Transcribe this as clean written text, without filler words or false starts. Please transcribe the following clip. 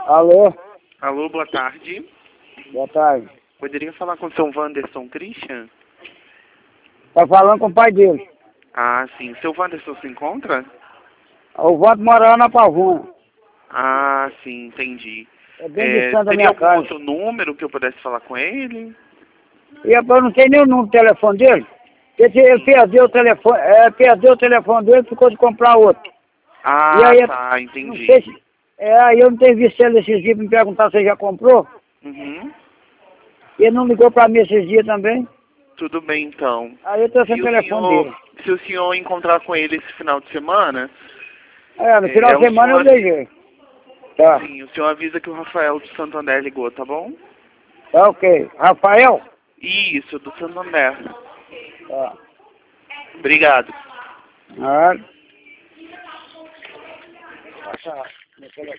Alô? Alô, boa tarde. Boa tarde. Poderia falar com o seu Wanderson Christian? Tá falando com o pai dele. Ah, sim. Seu Wanderson se encontra? O Voto mora lá na Pavuna. Ah, sim, entendi. É bem distante da Teria minha algum casa. outro número que eu pudesse falar com ele? E eu não tenho nem o número do telefone dele. Ele perdeu o telefone, perdeu o telefone dele e ficou de comprar outro. Ah, E aí, tá, não entendi. sei se, aí eu não tenho visto ele esses dias me perguntar se ele já comprou. Uhum. Ele não ligou pra mim esses dias também. Tudo bem, então. Aí eu tô sem o telefone dele. Se o senhor encontrar com ele esse final de semana, No final de o semana eu senhor, liguei. Tá. sim, o senhor avisa que o Rafael do Santander ligou, tá bom? Tá ok. Rafael? Isso, do Santander. Tá. Obrigado. Ah.